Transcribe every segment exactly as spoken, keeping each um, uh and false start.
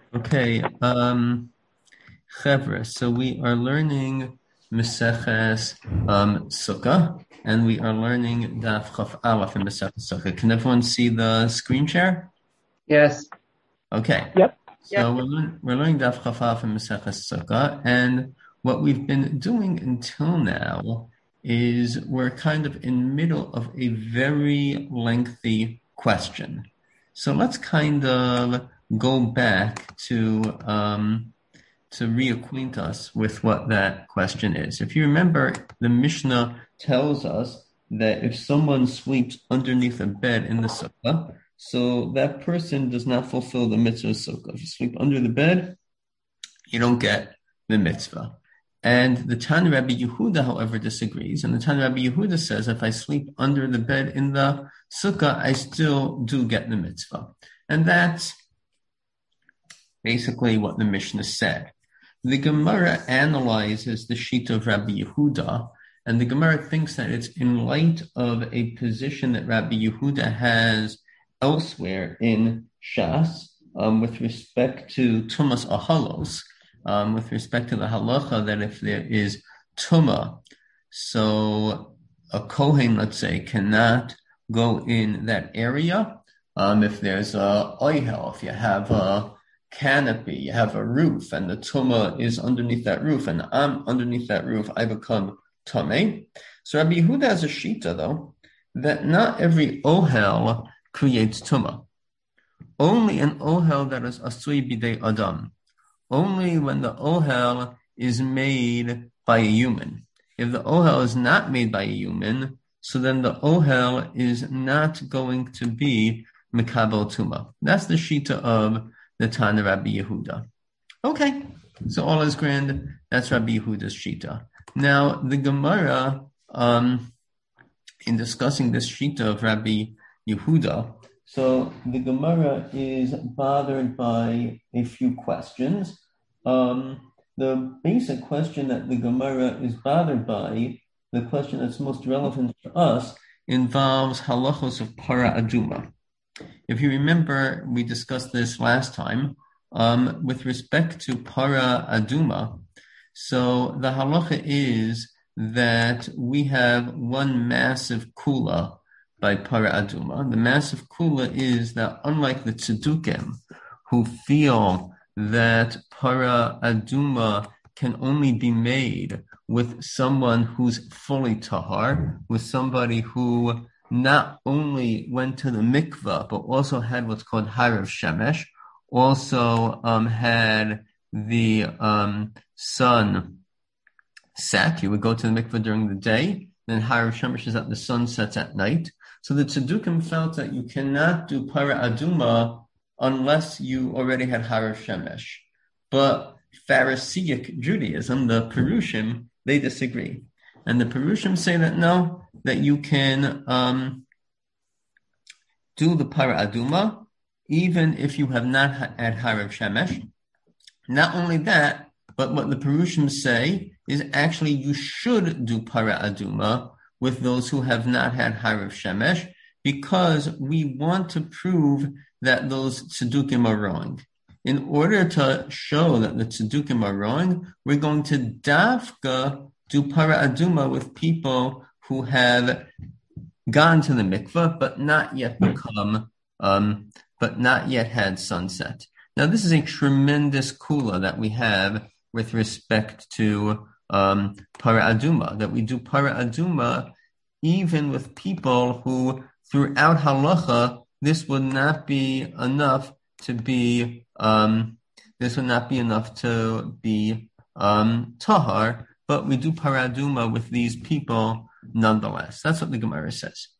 Okay, um, Chevra, so we are learning Meseches um, Sukkah, and we are learning Daf Chaf Aleph in Meseches Sukkah. Can everyone see the screen share? Yes. Okay, Yep. so yep. we're, learn, we're learning Daf Chaf Aleph in Meseches Sukkah, and what we've been doing until now is we're kind of in middle of a very lengthy question. So let's kind of go back to um, to reacquaint us with what that question is. If you remember, the Mishnah tells us that if someone sleeps underneath a bed in the sukkah, so that person does not fulfill the mitzvah of sukkah. If you sleep under the bed, you don't get the mitzvah. And the Tan Rabbi Yehuda, however, disagrees. And the Tan Rabbi Yehuda says, if I sleep under the bed in the sukkah, I still do get the mitzvah. And that's basically what the Mishnah said. The Gemara analyzes the sheet of Rabbi Yehuda, and the Gemara thinks that it's in light of a position that Rabbi Yehuda has elsewhere in Shas um, with respect to Tumas Ahalos, um, with respect to the halacha that if there is Tumah, so a Kohen, let's say, cannot go in that area. Um, if there's a oihel, if you have a canopy, you have a roof, and the tumah is underneath that roof, and I'm underneath that roof, I become tameh. So Rabbi Yehuda has a shita, though, that not every ohel creates tumah. Only an ohel that is asui bidei adam. Only when the ohel is made by a human. If the ohel is not made by a human, so then the ohel is not going to be mekabel tumah. That's the shita of the Tana Rabbi Yehuda. Okay, so all is grand. That's Rabbi Yehuda's shita. Now, the Gemara, um, in discussing this shita of Rabbi Yehuda, so the Gemara is bothered by a few questions. Um, the basic question that the Gemara is bothered by, the question that's most relevant to us, involves halachos of para aduma. If you remember, we discussed this last time, um, with respect to para aduma. So the halacha is that we have one massive kula by para aduma. The massive kula is that unlike the tzedukim, who feel that para aduma can only be made with someone who's fully tahar, with somebody who not only went to the mikvah, but also had what's called harav shemesh, also um, had the um, sun set. You would go to the mikvah during the day, then harav shemesh is that the sun sets at night. So the tzeddukim felt that you cannot do para aduma unless you already had harav shemesh. But Pharisaic Judaism, the Perushim, they disagree. And the Perushim say that no, that you can um, do the para aduma even if you have not had harav shemesh. Not only that, but what the Perushim say is actually you should do para aduma with those who have not had harav shemesh, because we want to prove that those tzedukim are wrong. In order to show that the tzedukim are wrong, we're going to dafka do para aduma with people who have gone to the mikvah, but not yet become, um, but not yet had sunset. Now, this is a tremendous kula that we have with respect to um, para aduma, that we do para aduma even with people who, throughout halacha, this would not be enough to be, um, this would not be enough to be um, tahar, but we do para aduma with these people nonetheless. That's what the Gemara says.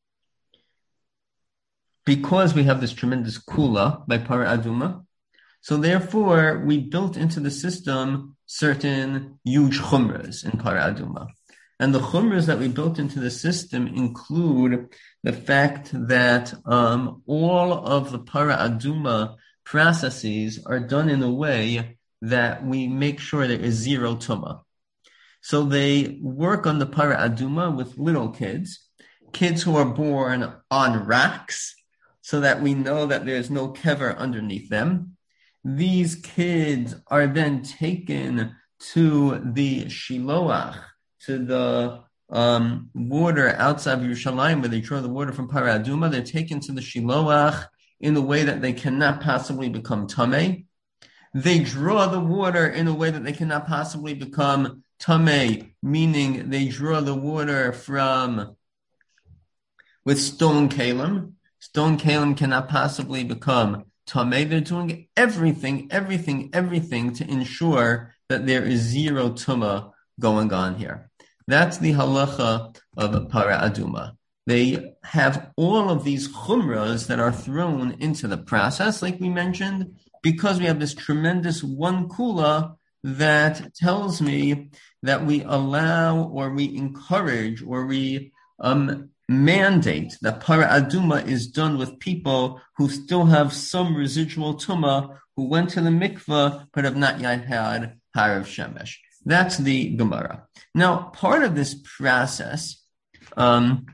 Because we have this tremendous kula by para aduma, so therefore we built into the system certain huge chumras in para aduma. And the chumras that we built into the system include the fact that um, all of the para aduma processes are done in a way that we make sure there is zero tumah. So they work on the para aduma with little kids, kids who are born on racks, so that we know that there's no kever underneath them. these kids are then taken to the Shiloach, to the um, water outside of Yerushalayim, where they draw the water from Parah Aduma. They're taken to the Shiloach in a way that they cannot possibly become Tameh. They draw the water in a way that they cannot possibly become Tameh, meaning they draw the water from with stone kalim. Stone kalim cannot possibly become Tameh. They're doing everything, everything, everything to ensure that there is zero Tumah going on here. That's the halacha of Parah Aduma. They have all of these chumras that are thrown into the process, like we mentioned, because we have this tremendous one kula that tells me that we allow or we encourage or we um, mandate that Parah Aduma is done with people who still have some residual tumah, who went to the mikveh but have not yet had Harav Shemesh. That's the Gemara. Now, part of this process, um,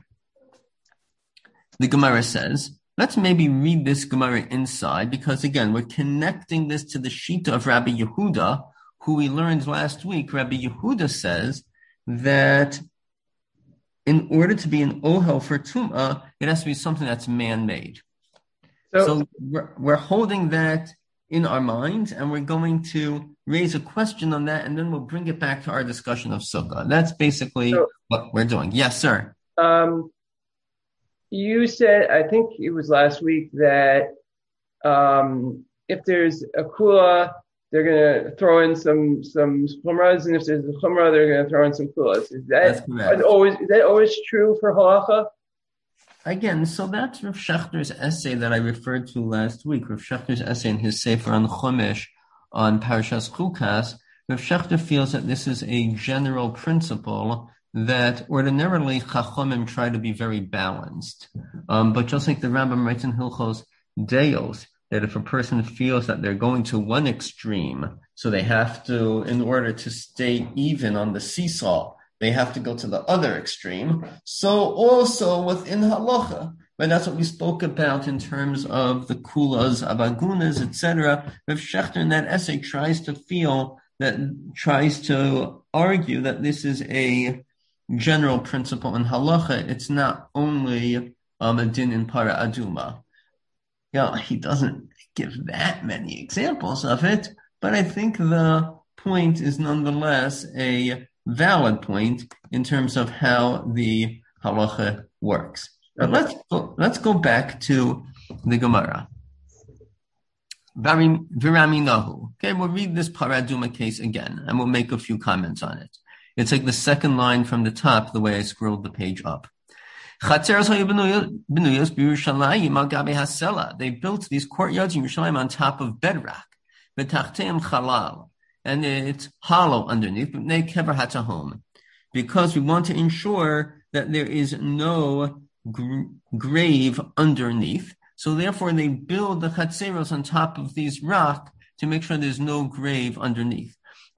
the Gemara says, let's maybe read this Gemara inside, because again, we're connecting this to the Shita of Rabbi Yehuda, who we learned last week. Rabbi Yehuda says that in order to be an ohel for Tum'ah, it has to be something that's man-made. So, so we're, we're holding that in our minds, and we're going to raise a question on that, and then we'll bring it back to our discussion of Sukkah. That's basically so, what we're doing. Yes, sir. Um, you said, I think it was last week, that um, if there's a kula, they're going to throw in some some chumras, and if there's a chumrah, they're going to throw in some kulas. Is that is always is that always true for halacha? Again, so that's Rav Shechter's essay that I referred to last week. Rav Shechter's essay in his Sefer on Chumash on Parashas Chukas. Rav Shechter feels that this is a general principle that ordinarily Chachamim try to be very balanced. Um, but just like the Rambam writes in Hilchos Deos, that if a person feels that they're going to one extreme, so they have to, in order to stay even on the seesaw, they have to go to the other extreme. So also within halacha, but that's what we spoke about in terms of the kulas, abagunas, et cetera. Rav Shechter in that essay tries to feel that, tries to argue that this is a general principle in halacha. It's not only um, a din in Parah Aduma. Yeah, he doesn't give that many examples of it, but I think the point is nonetheless a valid point in terms of how the halacha works. But let's go, let's go back to the Gemara. Viraminahu. Okay, we'll read this Parah Aduma case again, and we'll make a few comments on it. It's like the second line from the top, the way I scrolled the page up. They built these courtyards in Yerushalayim on top of bedrock, and it's hollow underneath, because we want to ensure that there is no gr- grave underneath. So therefore, they build the chatzeros on top of these rock to make sure there's no grave underneath.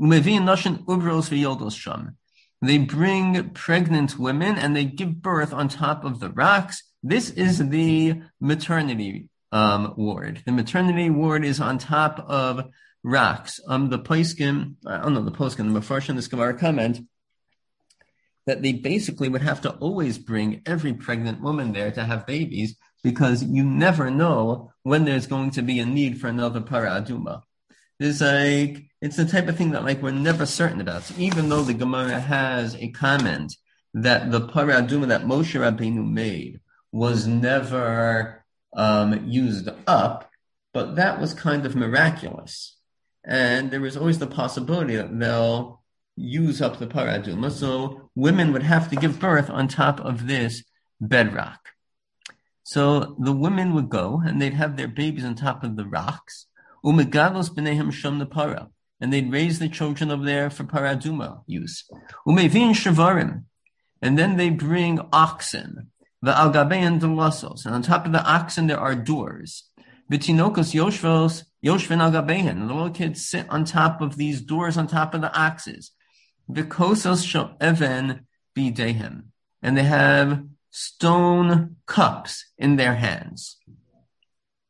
They bring pregnant women and they give birth on top of the rocks. This is the maternity um, ward. The maternity ward is on top of rocks. Um, the poskim, I don't know the poskim, the Mefarshim, this Gemara comment that they basically would have to always bring every pregnant woman there to have babies, because you never know when there's going to be a need for another Parah Aduma. It's like, it's the type of thing that like we're never certain about. So even though the Gemara has a comment that the Parah Aduma that Moshe Rabbeinu made was never um, used up, but that was kind of miraculous. And there was always the possibility that they'll use up the Parah Aduma. So women would have to give birth on top of this bedrock. So the women would go and they'd have their babies on top of the rocks. Umegados b'neihem sham nepara, and they'd raise the children over there for Parah Aduma use. Umevin shavarim, and then they bring oxen, the al gabein delasos, and on top of the oxen there are doors. V'tinokos yoshvos yoshvin al gabein, and the little kids sit on top of these doors on top of the oxes. V'kosos shel even b'dehem, and they have stone cups in their hands.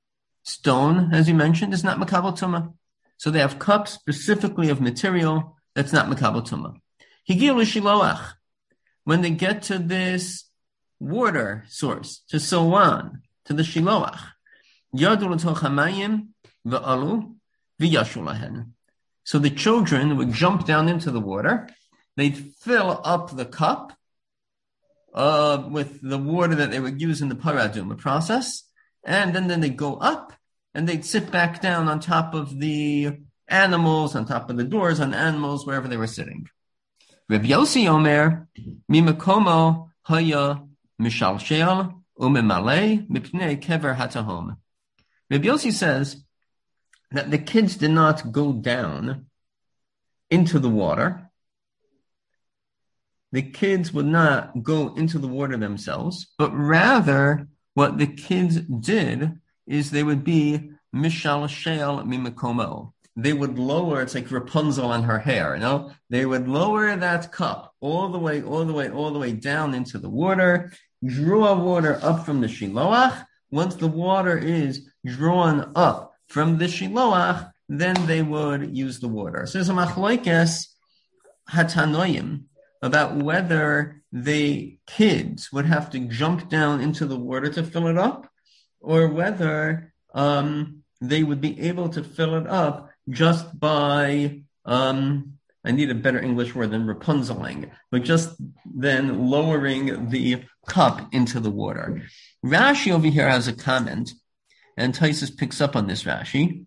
stone, as you mentioned, is not makabel tumah. So they have cups specifically of material that's not makabel tumah. Higil shiloach. When they get to this water source, to Silwan, to the shiloach, yadu l'toch hamayim v'alu v'yashu lahen. So the children would jump down into the water. They'd fill up the cup uh, with the water that they would use in the paraduma process. And then, then they'd go up and they'd sit back down on top of the animals, on top of the doors, on animals, wherever they were sitting. Reb Yossi Omer, mimakomo haya mishalshel umimale mipnei kever hatahom. Reb Yossi says that the kids did not go down into the water. The kids would not go into the water themselves, but rather what the kids did is they would be mishal shel mimakomo. They would lower, it's like Rapunzel on her hair, you know? They would lower that cup all the way, all the way, all the way down into the water, draw water up from the shiloach. Once the water is drawn up from the shiloach, then they would use the water. So there's a machlokes hatanoim about whether the kids would have to jump down into the water to fill it up, or whether um, they would be able to fill it up just by, um, I need a better English word than Rapunzeling, but just then lowering the cup into the water. Rashi over here has a comment, and Tosfos picks up on this Rashi.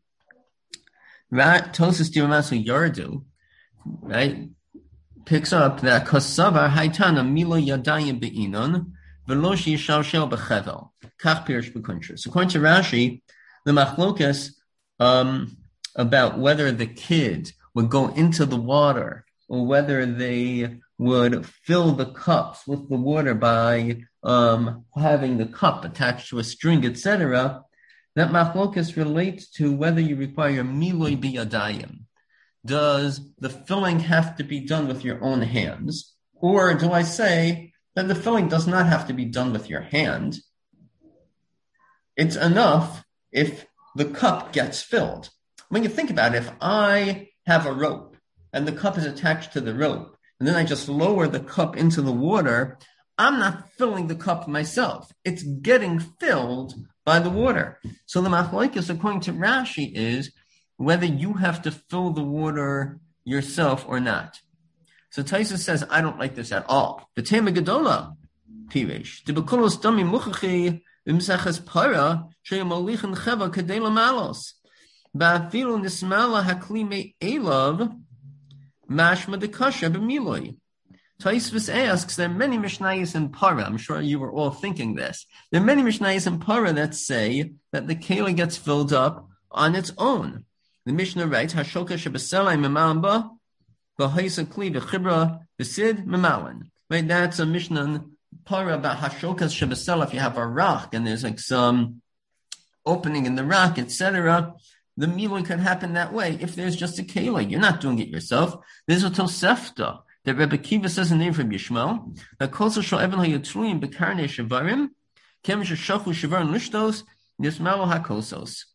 Tosfos Diramasu Yardu, right, picks up that Kosavar Haitana Milo Yadayim Be'inon Veloshi Shalshel Bechevel Kach Pirish Bekuntris. So according to Rashi, the machlokes um, about whether the kids would go into the water or whether they would fill the cups with the water by um, having the cup attached to a string, et cetera, that machlokes relates to whether you require miloi biyadayim. Does the filling have to be done with your own hands? Or do I say that the filling does not have to be done with your hand? It's enough if the cup gets filled. When you think about it, if I have a rope and the cup is attached to the rope, and then I just lower the cup into the water, I'm not filling the cup myself. It's getting filled by the water. So the machlokes, according to Rashi, is whether you have to fill the water yourself or not. So Tosfos says, I don't like this at all. The Tema Gedola, Pirish, the Bekulos Dami Muchachi, Imsachas Para, Sheyamolichan Cheva Kadela Malos, Ba'afilu Nismala Haklime Elav, Mashma de Kasha B'miloi. Tosfos asks, there are many Mishnayos in Para. I'm sure you were all thinking this. There are many Mishnayos in Para that say that the keli gets filled up on its own. The Mishnah writes, Hashoka Shebeselai Memamba, B'haisa Kli B'chibra B'sid Memalin. Right, that's a Mishnah Para about Hashokas Shebesela. If you have a rock and there's like some opening in the rock, et cetera, the milui could happen that way. If there's just a keli, you're not doing it yourself. There's a Tosefta that Rebbe Kiva says in the name from Yishmael, that Koso Shal Even HaYotruim B'karnei Shevarim, Kem Sheshachu Shevarim Lishtos, Yismalo HaKosos.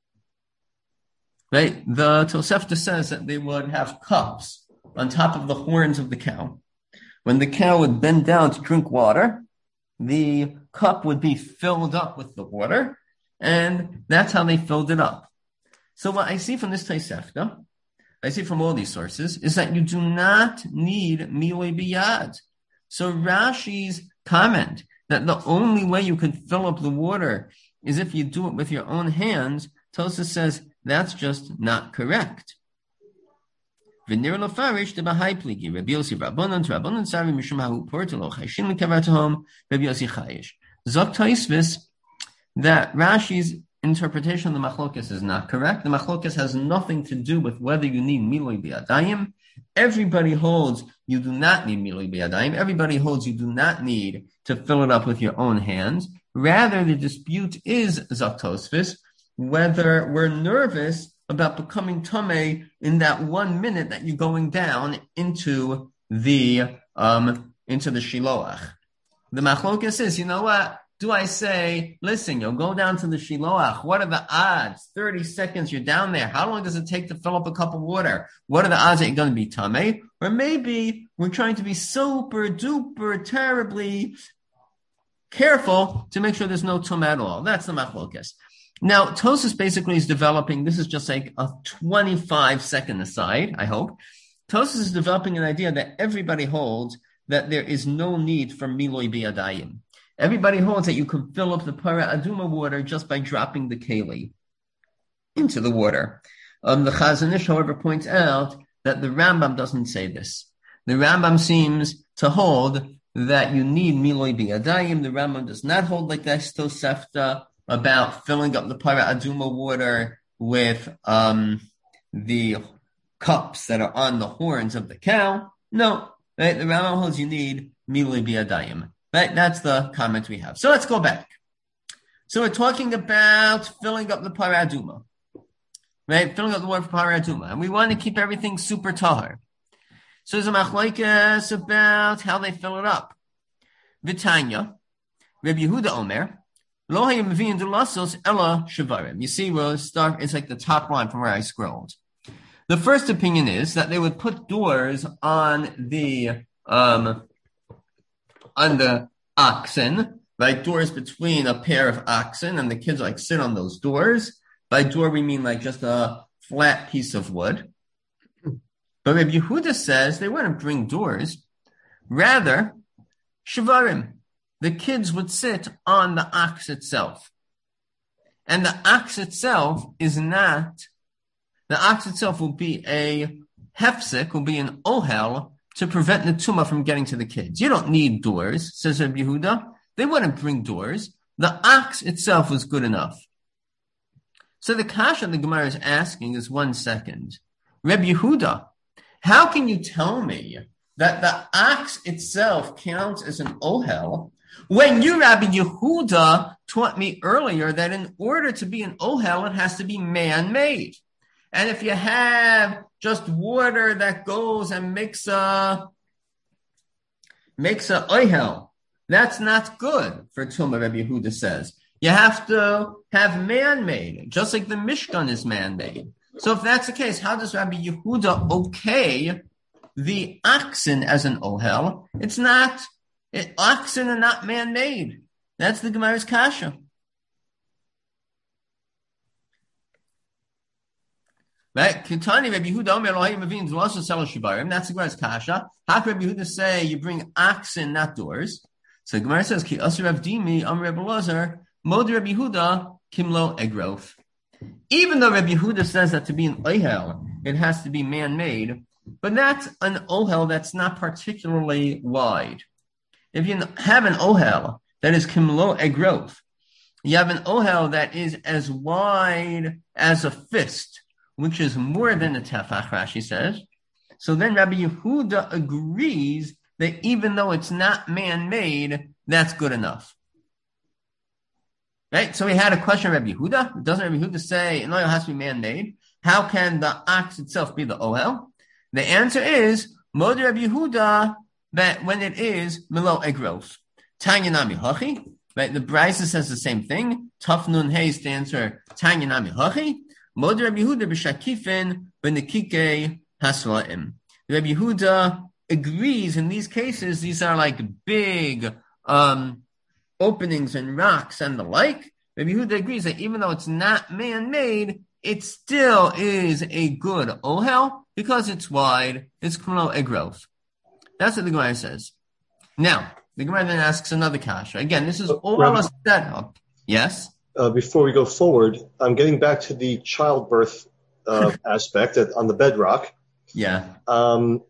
Right? The Tosefta says that they would have cups on top of the horns of the cow. When the cow would bend down to drink water, the cup would be filled up with the water, and that's how they filled it up. So what I see from this Tosefta, I see from all these sources, is that you do not need miloi biyad. So Rashi's comment that the only way you could fill up the water is if you do it with your own hands, Tosfos says that's just not correct. V'nir lefarish de b'hai pligi, Rabbi Yossi Rabbanan, to Rabbanan Sari Mishum Hahu Portalo Chayshin Lekavatahom, Rabbi Yossi Chayish. Zok Tosfos that Rashi's interpretation of the machlokes is not correct. The machlokes has nothing to do with whether you need miloi biyadayim. Everybody holds you do not need miloi biyadayim. Everybody holds you do not need to fill it up with your own hands. Rather, the dispute is, Zok Tosfos, whether we're nervous about becoming tamei in that one minute that you're going down into the um into the shiloach. The machlokes says, you know what? Do I say, listen, you'll go down to the Shiloach. What are the odds? thirty seconds, you're down there. How long does it take to fill up a cup of water? What are the odds that you're going to be tamei? Or maybe we're trying to be super duper terribly careful to make sure there's no tumah at all. That's the machlokas. Now, Tosfos basically is developing, this is just like a twenty-five second aside, I hope. Tosfos is developing an idea that everybody holds that there is no need for miloi biyadayim. Everybody holds that you can fill up the para aduma water just by dropping the keli into the water. Um, the Chazon Ish, however, points out that the Rambam doesn't say this. The Rambam seems to hold that you need miloi biyadayim. The Rambam does not hold like that Tosefta about filling up the para aduma water with um, the cups that are on the horns of the cow. No, right? The Rambam holds you need miloi biyadayim. Right, that's the comment we have. So let's go back. So we're talking about filling up the paraduma. Right, filling up the water for paraduma. And we want to keep everything super tahar. So there's a machlokes about how they fill it up. Vitanya, Rabbi Yehuda Omer, Lo hayim mevi'in dulasos ella shavarim. You see, we'll start, it's like the top line from where I scrolled. The first opinion is that they would put doors on the, um, on the oxen, right? Doors between a pair of oxen, and the kids like sit on those doors. By door, we mean like just a flat piece of wood. But Rabbi Yehuda says they wouldn't bring doors. Rather, shavarim. The kids would sit on the ox itself. And the ox itself is not, the ox itself will be a hefsek, will be an ohel, to prevent the tumah from getting to the kids. You don't need doors, says Rabbi Yehuda. They wouldn't bring doors. The ox itself was good enough. So the kasha the Gemara is asking is one second. Rabbi Yehuda, how can you tell me that the ox itself counts as an ohel when you, Rabbi Yehuda, taught me earlier that in order to be an ohel, it has to be man-made. And if you have just water that goes and makes a makes a ohel, that's not good for tumah, Rabbi Yehuda says. You have to have man-made, just like the Mishkan is man-made. So if that's the case, how does Rabbi Yehuda okay the oxen as an ohel? It's not, it, oxen are not man-made. That's the Gemara's kasha. Right? Kitani Rabbi Yehuda Omer Elohim Mavin Zulasos Selo Shibarim. That's the Gemara's kasha. How can Rabbi Yehuda say you bring oxen, not doors? So the Gemara says, Ki Asur Rav Dimi Amar Rabbi Elazar Mod Rabbi Yehuda Kimlo Egrof. Even though Rabbi Yehuda says that to be an ohel, it has to be man-made, but that's an ohel that's not particularly wide. If you have an ohel that is Kimlo Egrof, you have an ohel that is as wide as a fist, which is more than a tefach, Rashi says. So then Rabbi Yehuda agrees that even though it's not man-made, that's good enough. Right? So we had a question of Rabbi Yehuda. Doesn't Rabbi Yehuda say an ohel has to be man-made? How can the ox itself be the ohel? The answer is, Mod Rabbi Yehuda, that when it is Milo Egrof. Tanya Nami Hachi. Right? The Brisa says the same thing. Taf Nun Hey stands for Tanya Nami Hachi. Mod Rabbi Yehuda b'shakifin b'nekike haslaim. Rabbi Yehuda agrees in these cases. These are like big um, openings and rocks and the like. Rabbi Yehuda agrees that even though it's not man-made, it still is a good ohel because it's wide. It's k'mlo egrof. That's what the Gemara says. Now the Gemara then asks another kasha. Again, this is all Rabbi, a setup. Yes. Uh, before we go forward, I'm getting back to the childbirth uh, aspect at, on the bedrock. Yeah. Um,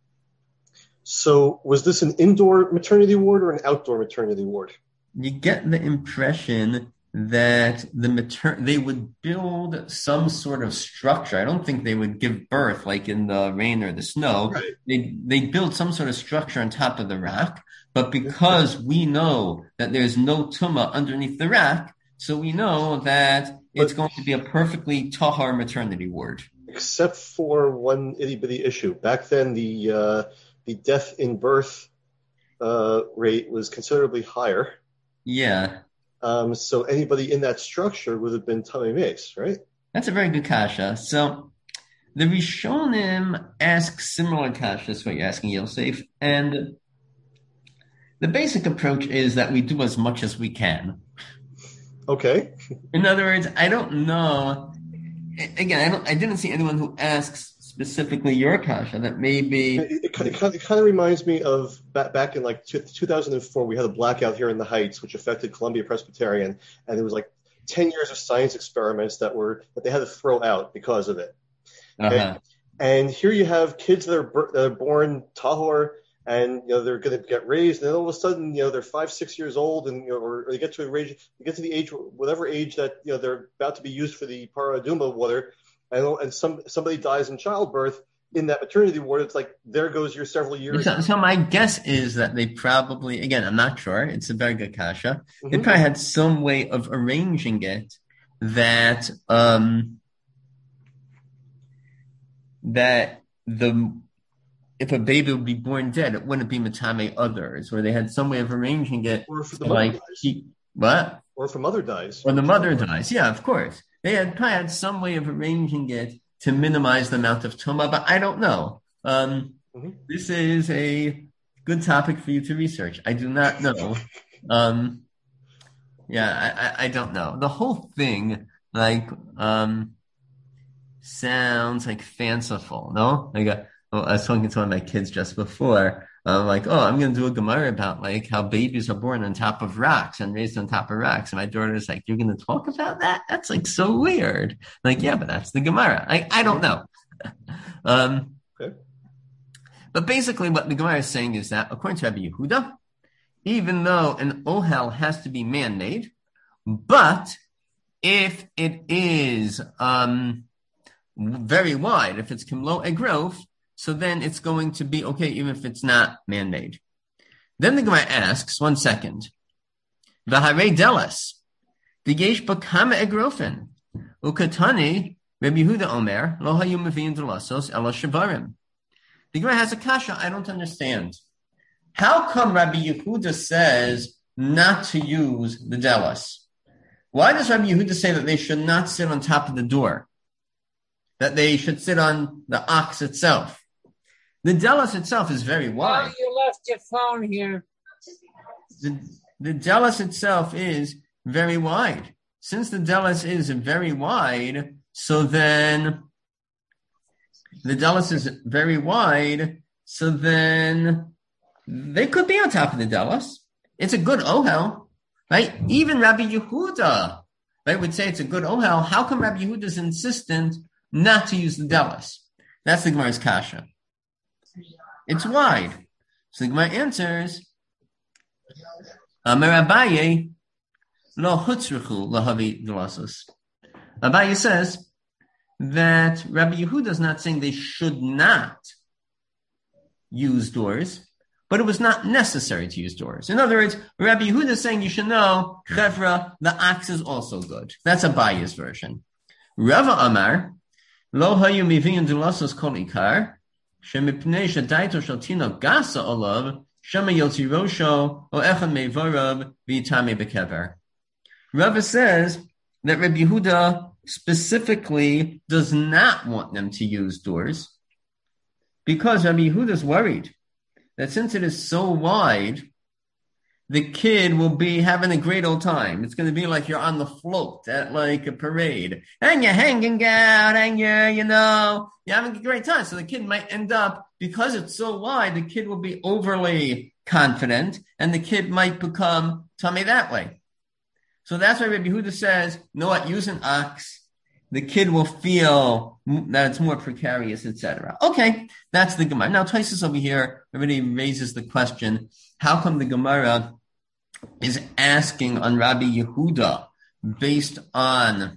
so was this an indoor maternity ward or an outdoor maternity ward? You get the impression that the mater- they would build some sort of structure. I don't think they would give birth like in the rain or the snow. Right. They they build some sort of structure on top of the rock. But because we know that there's no tumah underneath the rock, so we know that it's but, going to be a perfectly tahar maternity ward. Except for one itty-bitty issue. Back then, the uh, the death in birth uh, rate was considerably higher. Yeah. Um, so anybody in that structure would have been Tamei Mace, right? That's a very good kasha. So the Rishonim ask similar kashas, what you're asking, Yosef, and the basic approach is that we do as much as we can. Okay. In other words, I don't know. Again, I don't. I didn't see anyone who asks specifically your kasha that maybe. It, it, it, kind of, it kind of reminds me of back, back in like two thousand four, we had a blackout here in the Heights, which affected Columbia Presbyterian, and there was like ten years of science experiments that were that they had to throw out because of it. Okay? Uh-huh. And here you have kids that are, that are born tahor, and you know they're going to get raised, and then all of a sudden, you know, they're five, six years old, and you know, or, or they get to a age, they get to the age, whatever age that you know they're about to be used for the paraduma water, and and some somebody dies in childbirth in that maternity ward. It's like there goes your several years. So, so my guess is that they probably, again, I'm not sure. It's a very good kasha. Mm-hmm. They probably had some way of arranging it that um, that the if a baby would be born dead, it wouldn't be matame others, or they had some way of arranging it. Or if the to, like keep, what? Or if a mother dies. Or the mother dies. Yeah, of course. They had probably had some way of arranging it to minimize the amount of tuma, but I don't know. Um, mm-hmm. This is a good topic for you to research. I do not know. um, yeah, I, I, I don't know. The whole thing, like, um, sounds like fanciful, no? Like, a, well, I was talking to one of my kids just before. I'm like, oh, I'm going to do a Gemara about like how babies are born on top of rocks and raised on top of rocks. And my daughter's like, you're going to talk about that? That's like so weird. I'm like, yeah, but that's the Gemara. I, I don't know. um, okay. But basically what the Gemara is saying is that according to Rabbi Yehuda, even though an ohel has to be man-made, but if it is um, very wide, if it's kimlo egrov, so then it's going to be okay, even if it's not man-made. Then the Gemara asks, one second. V'harei delas, v'yesh b'kama egrofen, ukatani, Rabbi Yehuda Omer, lo hayu mevi'in delasos ela shavarim. The Gemara has a kasha I don't understand. How come Rabbi Yehuda says not to use the delas? Why does Rabbi Yehuda say that they should not sit on top of the door? That they should sit on the ox itself? The delas itself is very wide. Oh, you left your phone here. The, the delas itself is very wide. Since the delas is very wide, so then the delas is very wide, so then they could be on top of the delas. It's a good ohel, right? Even Rabbi Yehuda, right, would say it's a good ohel. How come Rabbi Yehuda is insistent not to use the delas? That's the Gemara's kasha. It's wide. So the Gemara answers, Amar Abaye, lo hutzrichu lahavi delasos. Abaye says that Rabbi Yehuda is not saying they should not use doors, but it was not necessary to use doors. In other words, Rabbi Yehuda is saying you should know, chevra, the ox is also good. That's Abaye's version. Rava Amar, lo hayu miviyin delasos kol ikar, shemipnei shadaito shaltino gasa olav, shema yotzi rosho, o echad meivarav, v'itame bekever. Rava says that Rabbi Yehuda specifically does not want them to use doors because Rabbi Yehuda is worried that since it is so wide, the kid will be having a great old time. It's going to be like you're on the float at like a parade and you're hanging out and you're, you know, you're having a great time. So the kid might end up, because it's so wide, the kid will be overly confident and the kid might become tummy that way. So that's why Rabbi Yehuda says, you know what, use an ox. The kid will feel that it's more precarious, et cetera. Okay, that's the Gemara. Now, Taisus over here already raises the question, how come the Gemara is asking on Rabbi Yehuda based on,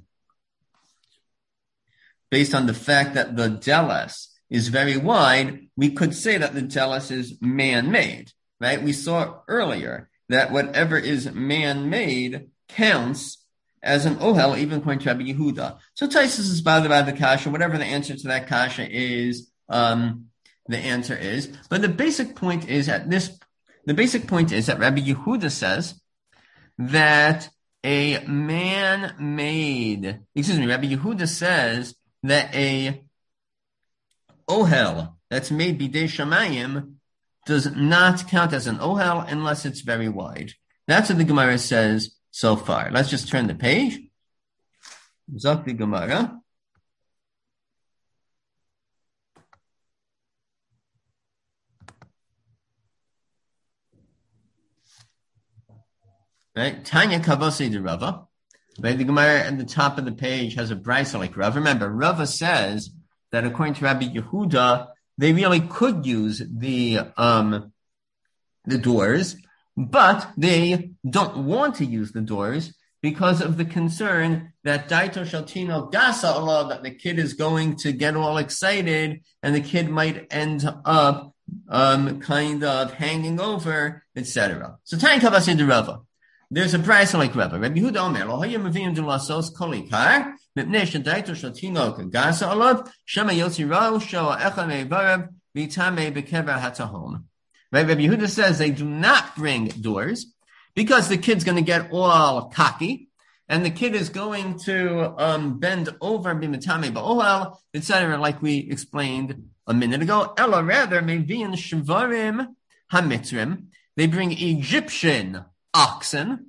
based on the fact that the delas is very wide? We could say that the delas is man-made, right? We saw earlier that whatever is man-made counts as an ohel, even according to Rabbi Yehuda. So Taisus is bothered by the kasha. Whatever the answer to that kasha is, um, the answer is. But the basic point is at this, the basic point is that Rabbi Yehuda says that a man-made, excuse me, Rabbi Yehuda says that a ohel that's made bidei shamayim does not count as an ohel unless it's very wide. That's what the Gemara says so far. Let's just turn the page. Zok the Gemara. Right, Tanya Kavose de Rava. Right, the Gemara at the top of the page has a brisa like Rava. Remember, Rava says that according to Rabbi Yehuda, they really could use the um the doors, but they don't want to use the doors because of the concern that Daito Shaltino Gasa Allah, that the kid is going to get all excited and the kid might end up um kind of hanging over, et cetera. So Tanya Kavase de Rava. There's a price like Rava. Rabbi Yehuda Omer, Lo hayam mevim de lasos kolikar, mipnei shedaito shatino kagasa alav, shema yotzi rao shoa echa me'varav, vitame bekever hatahom. Right? Rabbi Yehuda says they do not bring doors because the kid's going to get all cocky, and the kid is going to um, bend over bimitame ba'ohel, et cetera, like we explained a minute ago. Ella rather meviin shvarim hamitzrim. They bring Egyptian oxen,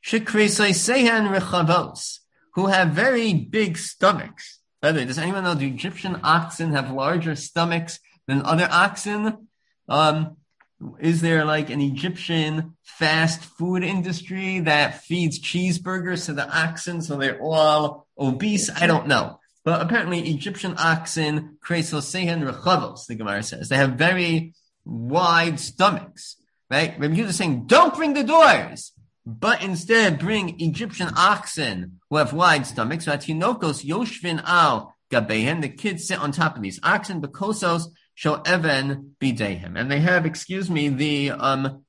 who have very big stomachs. By the way, does anyone know, do Egyptian oxen have larger stomachs than other oxen? Um, is there like an Egyptian fast food industry that feeds cheeseburgers to the oxen so they're all obese? I don't know. But apparently Egyptian oxen, the Gemara says, they have very wide stomachs. Right? Rabbi Yehuda is saying, don't bring the doors, but instead bring Egyptian oxen who have wide stomachs. Vatinokos yoshvin al gabehen. The kids sit on top of these oxen. Bekosos shel even bidehem. And they have, excuse me, the um,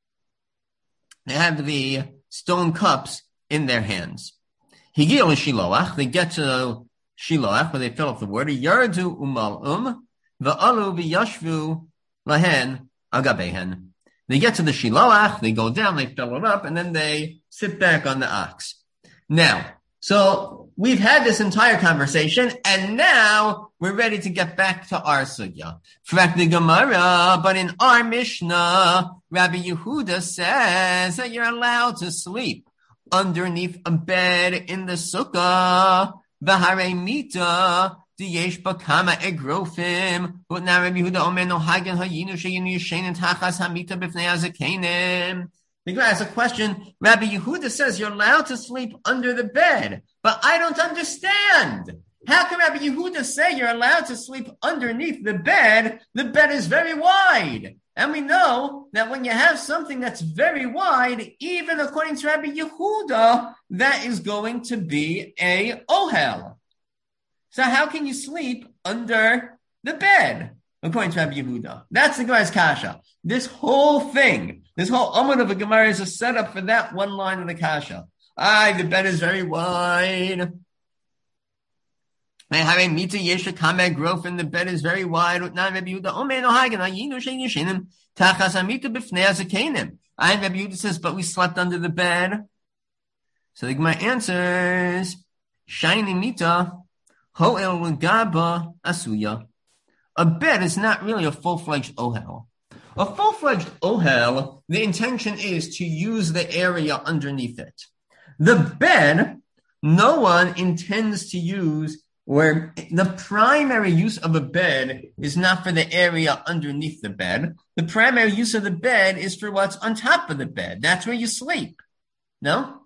they have the stone cups in their hands. Higil Shiloach. They get to Shiloach where they fill up the water. Yardu umal um va'alu v'yashvu lahen al gabehen. They get to the Shiloach, they go down, they fill it up, and then they sit back on the ox. Now, so we've had this entire conversation, and now we're ready to get back to our sugya. Frak the Gemara, but in our Mishnah, Rabbi Yehuda says that you're allowed to sleep underneath a bed in the sukkah. V'harei mita. Yesh bakama egrofim, but now Rabbi Yehuda Omer no hagen hayinu sheyinu yishenin tachas hamita b'fnei hazakenim. The guy has a question. Rabbi Yehuda says you're allowed to sleep under the bed, but I don't understand. How can Rabbi Yehuda say you're allowed to sleep underneath the bed? The bed is very wide. And we know that when you have something that's very wide, even according to Rabbi Yehuda, that is going to be a ohel. So how can you sleep under the bed, according to Rabbi Yehuda? That's the Gemara's kasha. This whole thing, this whole amud of a Gemara is a setup for that one line of the kasha. Ah, the bed is very wide. And Rabbi Yehuda is very wide. And Rabbi Yehuda says, but we slept under the bed. So the Gemara answers, shiny mita. Ho'el gaba asuya. A bed is not really a full-fledged ohel. A full-fledged ohel, the intention is to use the area underneath it. The bed, no one intends to use, where the primary use of a bed is not for the area underneath the bed. The primary use of the bed is for what's on top of the bed. That's where you sleep. No?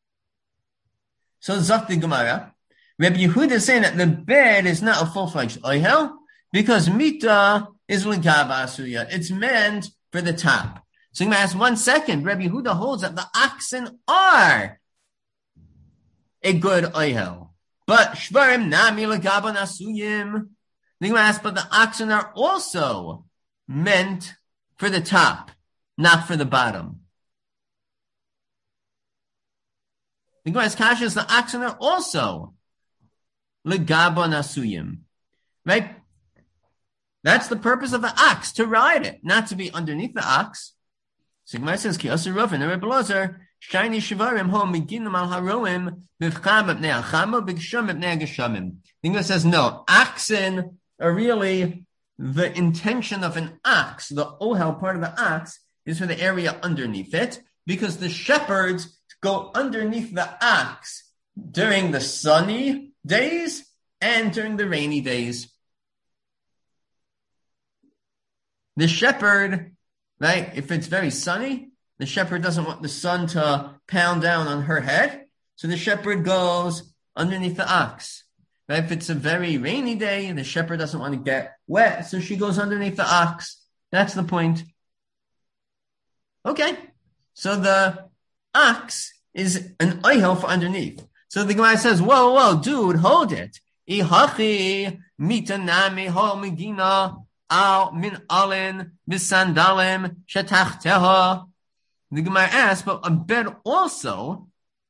So Zok the Gemara. Rabbi Yehuda is saying that the bed is not a full-fledged ohel because mita is l'gaba asuya. It's meant for the top. So you may ask one second. Rabbi Yehuda holds that the oxen are a good ohel, but shvarim nami l'gaba nasuyim. You may ask, but the oxen are also meant for the top, not for the bottom. The Gemara's kasha is the oxen are also Legaba nasuyim, right? That's the purpose of the ox, to ride it, not to be underneath the ox. So Gemara says, "Ki asur Rav and Rebbe Elazar Shiny shivarim ho miginam al haroim b'cham b'nei achama b'gsham b'nei geshamim. The English says no. Oxen are really the intention of an ox. The ohel part of the ox is for the area underneath it, because the shepherds go underneath the ox during the sunny days and during the rainy days. The shepherd, right, if it's very sunny, the shepherd doesn't want the sun to pound down on her head, so the shepherd goes underneath the ox. Right? If it's a very rainy day, the shepherd doesn't want to get wet, so she goes underneath the ox. That's the point. Okay, so the ox is an oihel for underneath. So the Gemara says, whoa, whoa, dude, hold it. Ihachi mitanami ho megina al min alin bisandalim shetachteha. The Gemara asks, but a bed also,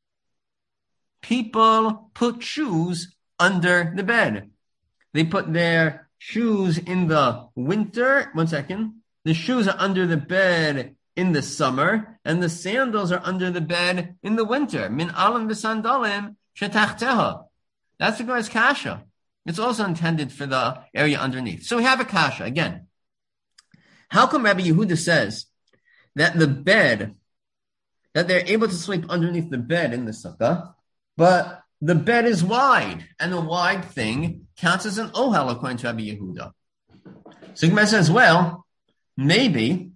people put shoes under the bed. They put their shoes in the winter. One second. The shoes are under the bed in the summer, and the sandals are under the bed in the winter. Min alim v'sandalim shetachteha. That's the Gemara's kasha. It's also intended for the area underneath. So we have a kasha again. How come Rabbi Yehuda says that the bed, that they're able to sleep underneath the bed in the sukkah, but the bed is wide, and a wide thing counts as an ohel according to Rabbi Yehuda? So the Gemara says, well, maybe,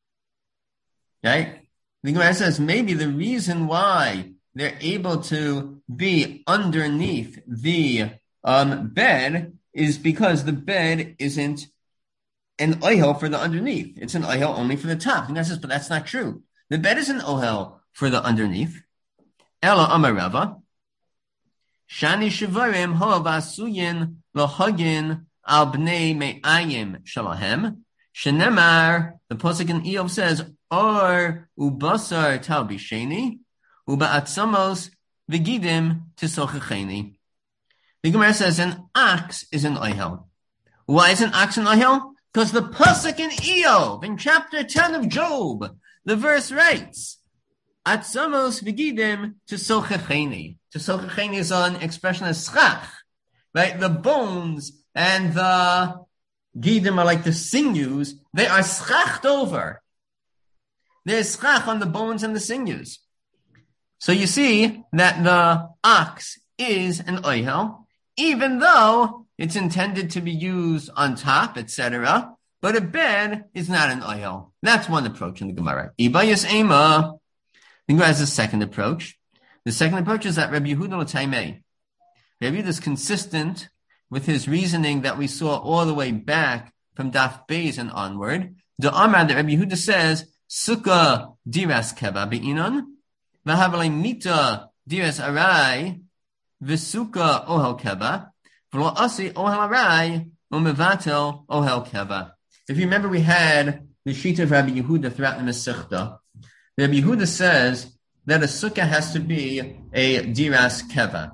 right? The Gemara says maybe the reason why they're able to be underneath the um, bed is because the bed isn't an ohel for the underneath. It's an ohel only for the top. The Gemara says, but that's not true. The bed is an ohel for the underneath. Ela amarava. Shani shivarim ho vasuyin lohagin al bnei me'ayim shalahem. Shenemar, the pasuk in Eov says, or ubasar talbisheni, uba'atzamos v'gidim tisochacheni. The Gemara says an ox is an ohel. Why is an ox an ohel? Because the pasuk in Eov, in chapter ten of Job, the verse writes, atzamos v'gidim tisochacheni. Tisochacheni is an expression as schach, right? The bones and the gidim are like the sinews. They are schacht over. There's schach on the bones and the sinews. So you see that the ox is an ohel, even though it's intended to be used on top, et cetera. But a bed is not an ohel. That's one approach in the Gemara. Ibayas ema. The Gemara has a second approach. The second approach is that Rabbi Yehuda l'taimei. Rabbi Yehuda is consistent with his reasoning that we saw all the way back from Daf Beis and onward. The Amar that Rabbi Yehuda says, Sukkah diras keva be'inon, v'havale mita diras arai, v'sukkah ohel keva, v'lo asi ohel arai, u'mevatel ohel keva. If you remember, we had the sheet of Rabbi Yehuda throughout the Masechta. Rabbi Yehuda says that a sukkah has to be a diras keva.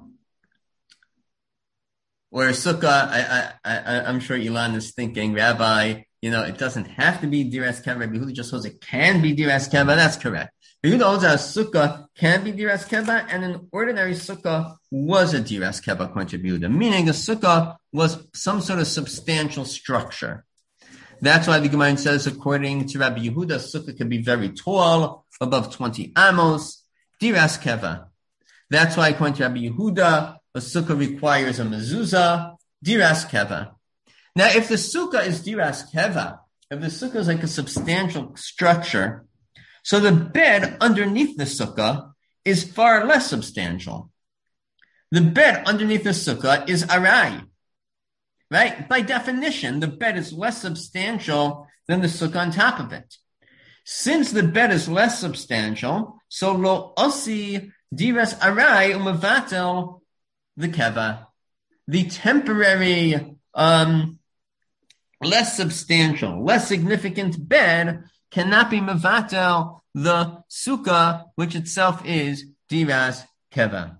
Or a sukkah, I, I, I, I'm sure Ilan is thinking, Rabbi, you know, it doesn't have to be diras keva. Rabbi Yehuda just holds it can be diras keva. That's correct. Rabbi Yehuda holds that a sukkah can be diras keva, and an ordinary sukkah was a diras keva according to Rabbi Yehuda, meaning a sukkah was some sort of substantial structure. That's why the Gemara says, according to Rabbi Yehuda, a sukkah can be very tall, above twenty amos, diras keva. That's why, according to Rabbi Yehuda, a sukkah requires a mezuzah, diras keva. Now, if the sukkah is diras keva, if the sukkah is like a substantial structure, so the bed underneath the sukkah is far less substantial. The bed underneath the sukkah is arai, right? By definition, the bed is less substantial than the sukkah on top of it. Since the bed is less substantial, so lo osi diras arai umevatel the keva, the temporary, um, less substantial, less significant bed cannot be mevatel the sukkah, which itself is diras keva.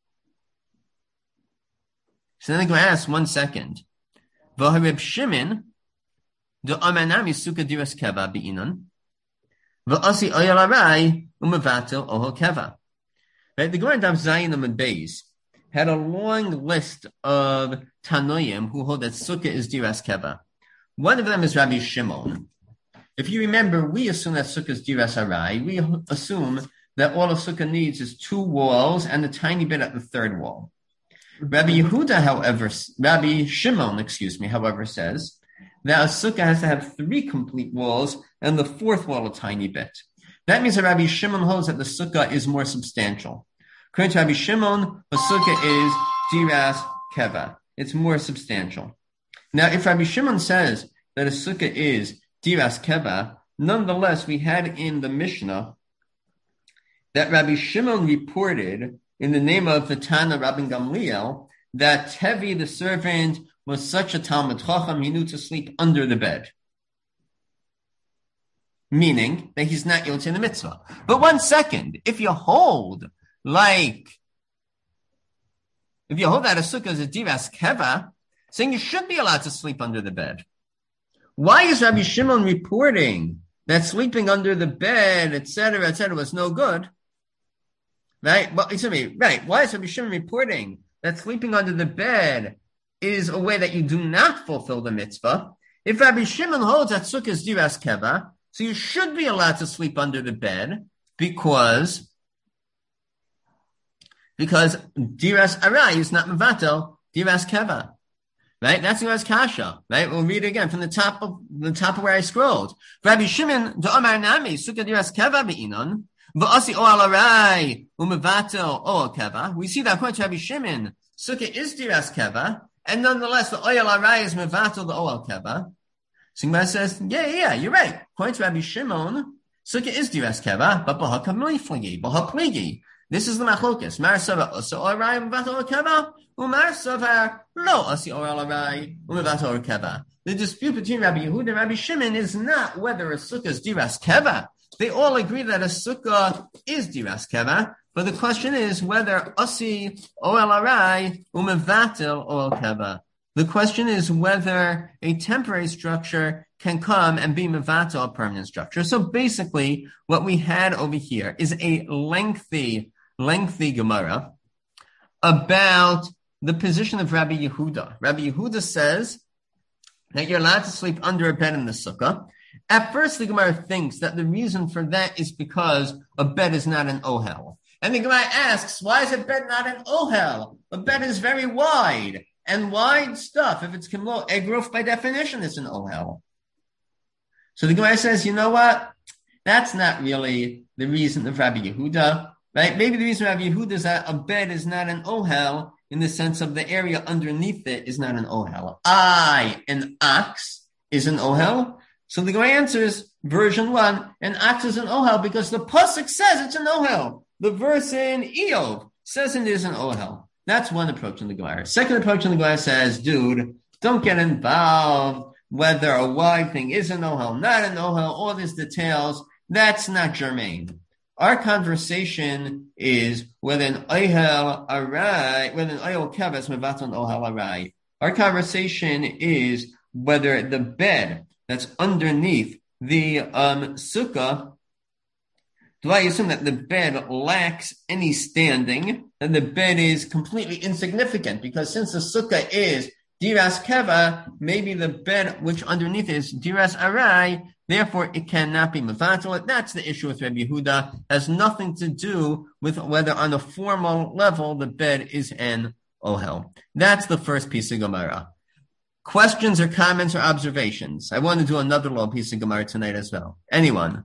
So then I go ask one second. V'hareb Shimon, the amanami sukkah diras keva be'inon. V'asi oyel arai umevatel ohel keva. Right? The Gemara in Daf Zayin Amud Beis had a long list of Tanoim who hold that sukkah is diras keva. One of them is Rabbi Shimon. If you remember, we assume that sukkah is diras arai. We assume that all a sukkah needs is two walls and a tiny bit at the third wall. Rabbi Yehuda, however, Rabbi Shimon, excuse me, however, says that a sukkah has to have three complete walls and the fourth wall a tiny bit. That means that Rabbi Shimon holds that the sukkah is more substantial. According to Rabbi Shimon, a sukkah is diras keva. It's more substantial. Now, if Rabbi Shimon says that a sukkah is diras keva, nonetheless, we had in the Mishnah that Rabbi Shimon reported in the name of the Tana Rabbi Gamliel that Tevi, the servant, was such a Talmud Chacham, he knew to sleep under the bed. Meaning that he's not Yotze in the mitzvah. But one second, if you hold like, if you hold that a sukkah is a diras keva, saying you should be allowed to sleep under the bed. Why is Rabbi Shimon reporting that sleeping under the bed, et cetera, et cetera, was no good? Right? Well, excuse me, right. Why is Rabbi Shimon reporting that sleeping under the bed is a way that you do not fulfill the mitzvah? If Rabbi Shimon holds that sukkah is diras keva, so you should be allowed to sleep under the bed because, because diras arai is not mevatel, diras keva. Right? That's the Gemara's kasha. Right? We'll read it again from the top of the top of where I scrolled. Rabbi Shimon, the Omar Nami, sukkah diras keva be'inon. V'asi oal arai umevatel oal keva. We see that according to Rabbi Shimon, sukkah is diras keva, and nonetheless the oal arai is mevatel the oal keva. So Gemara says, yeah, yeah, you're right. According to Rabbi Shimon, sukkah is diras keva, but b'ha kamiflagi, b'ha pligi. This is the machlokes. Mar sava osa oal arai umevatel oal keva, umar sava lo asi oal arai umevatel oal keva. The dispute between Rabbi Yehuda and Rabbi Shimon is not whether a sukkah is diras keva. They all agree that a sukkah is diras keva, but the question is whether asi oel arai umevatel oel keva. The question is whether a temporary structure can come and be mevatel a permanent structure. So basically, what we had over here is a lengthy, lengthy Gemara about the position of Rabbi Yehuda. Rabbi Yehuda says that you're allowed to sleep under a bed in the sukkah. At first, the Gemara thinks that the reason for that is because a bed is not an ohel. And the Gemara asks, why is a bed not an ohel? A bed is very wide. And wide stuff, if it's kimlo egruf, by definition, is an ohel. So the Gemara says, you know what? That's not really the reason of Rabbi Yehuda, right? Maybe the reason of Rabbi Yehuda is that a bed is not an ohel in the sense of the area underneath it is not an ohel. I, an ox, is an ohel. So the Gemara answers, version one, an ox is an ohel because the pasuk says it's an ohel. The verse in Eov says it is an ohel. That's one approach in the Gemara. Second approach in the Gemara says, dude, don't get involved whether a wide thing is an ohel, not an ohel, all these details. That's not germane. Our conversation is whether an ohel arai, whether an ohel keva is mevatel an ohel arai. Our conversation is whether the bed that's underneath the um, sukkah, do I assume that the bed lacks any standing, and the bed is completely insignificant? Because since the sukkah is diras keva, maybe the bed which underneath is diras arai, therefore it cannot be mevatel. That's the issue with Rabbi Yehuda. It has nothing to do with whether on a formal level the bed is an ohel. That's the first piece of Gemara. Questions or comments or observations? I want to do another little piece of Gemara tonight as well. Anyone?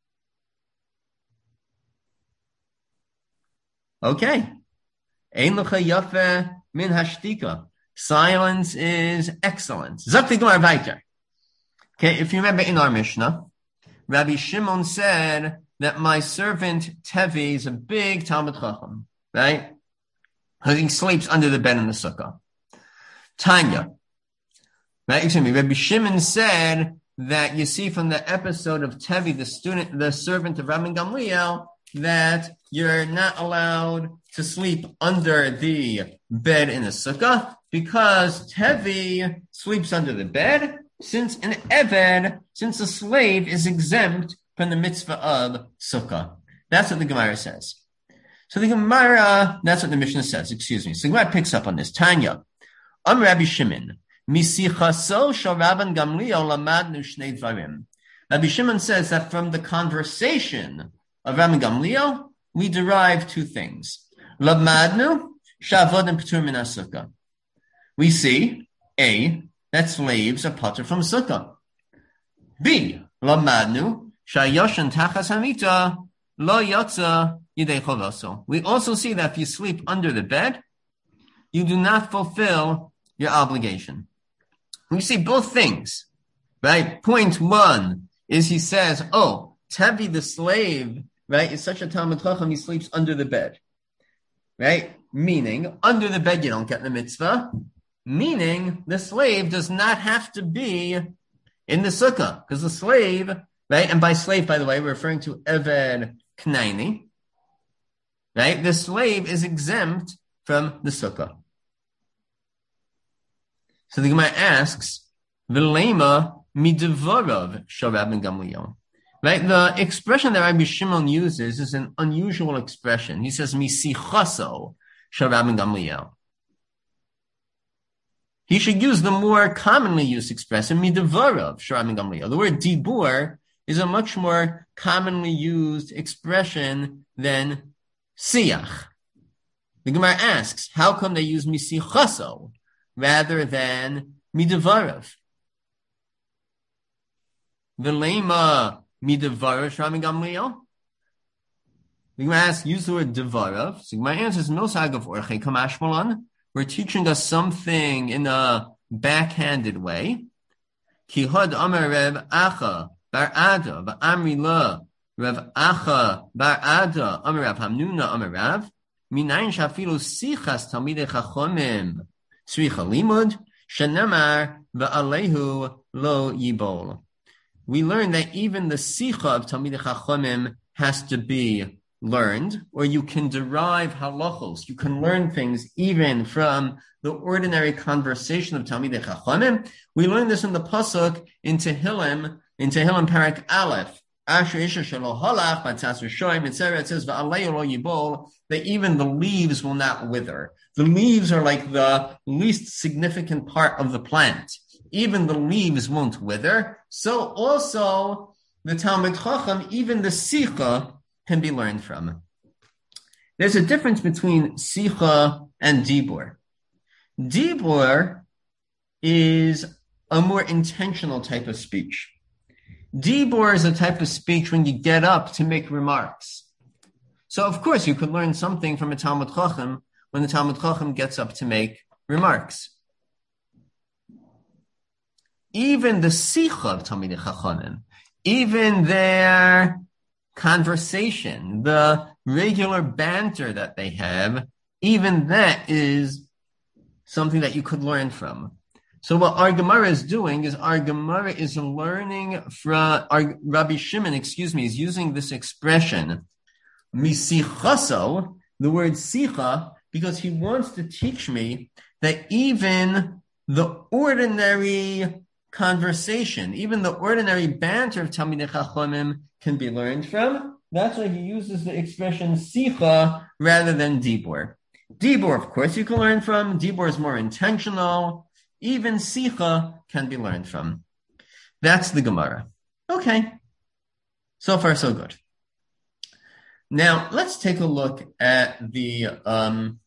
Okay. Ein lecha yafe min hashtika. Silence is excellent. Zakti Gemara weiter. Okay, if you remember in our Mishnah, Rabbi Shimon said that my servant Tevi is a big Talmud Chacham, right? Because he sleeps under the bed in the sukkah. Tanya. Right? Excuse me. Rabbi Shimon said that you see from the episode of Tevi, the student, the servant of Rabbi Gamliel, that you're not allowed to sleep under the bed in the sukkah because Tevi sleeps under the bed, since an eved, since a slave is exempt from the mitzvah of sukkah. That's what the Gemara says. So the Gemara, that's what the Mishnah says, excuse me. So the Gemara picks up on this. Tanya, Am Rabbi Shimon, Misichaso shel Rabban Gamliel lamadnu shnei dvarim. Rabbi Shimon says that from the conversation of Rabban Gamliel, we derive two things. Lamadnu shavodim p'tur min sukkah. We see, A, that slaves are patur from sukkah. B, lamadnu shayoshan tachas hamita lo yotza yidei chovaso. We also see that if you sleep under the bed, you do not fulfill your obligation. We see both things, right? Point one is he says, oh, Tevi the slave, right, is such a Talmud Chacham, he sleeps under the bed, right? Meaning, under the bed you don't get the mitzvah, meaning the slave does not have to be in the sukkah, because the slave, right, and by slave, by the way, we're referring to Eved Knaini, right? The slave is exempt from the sukkah. So the Gemara asks, V'lema midevarav shel Rabban Gamliel. Right? The expression that Rabbi Shimon uses is an unusual expression. He says, Misichaso shel Rabban Gamliel. He should use the more commonly used expression, midevarav shel Rabban Gamliel. The word dibur is a much more commonly used expression than siach. The Gemara asks, how come they use Misichaso rather than midevarav? V'lema midevarav shel Rabban Gamliel. The Gemara asks, use the word devarav. So my answer is milsag of orche kamashmalan. We're teaching us something in a backhanded way. Ki hod amar Rev Acha bar Ada v'amri la Rev Acha bar Ada amar Rav Hamnuna amar Rav minayin shafilu sichas talmidei chachomim tzricha limud shenamar v'alehu lo yibol. We learn that even the sicha of Talmidei Chachomim has to be learned, or you can derive halachos. You can learn things even from the ordinary conversation of Talmidei Chachomim. We learn this in the pasuk in Tehillim, in Tehillim Parak Aleph. Asher isha shelo halach b'tzas rishoyim, et cetera. It says v'aleyu lo yibol, that even the leaves will not wither. The leaves are like the least significant part of the plant. Even the leaves won't wither. So also the Talmud Chacham, even the Sicha, can be learned from. There's a difference between Sicha and Dibur. Dibur is a more intentional type of speech. Dibur is a type of speech when you get up to make remarks. So of course you could learn something from a Talmud Chacham when the Talmud Chacham gets up to make remarks. Even the Sicha of Talmidei Chachamim, even their conversation, the regular banter that they have, even that is something that you could learn from. So what our Gemara is doing is our Gemara is learning from, our Rabbi Shimon, excuse me, is using this expression, Misichaso, the word Sicha, because he wants to teach me that even the ordinary conversation, even the ordinary banter of Talmidei Chachomim can be learned from. That's why he uses the expression Sicha rather than Dibur. Dibur, of course, you can learn from. Dibur is more intentional. Even Sicha can be learned from. That's the Gemara. Okay. So far, so good. Now, let's take a look at the, um,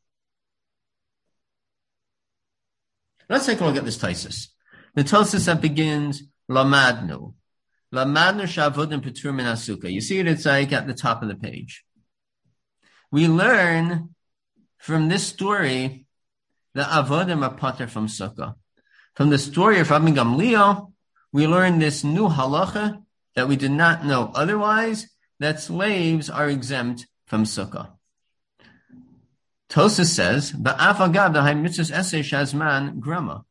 let's take a look at this Taisus. The Tosfos that begins, Lamadnu. Lamadnu shavodim p'tur min sukkah. You see it, it's like at the top of the page. We learn from this story that avodim are pater from sukkah. From the story of Rabban Gamliel, we learn this new halacha that we did not know otherwise, that slaves are exempt from sukkah. Tosfos says, Ba'af agav d'hai mitzvos esei shazman grama.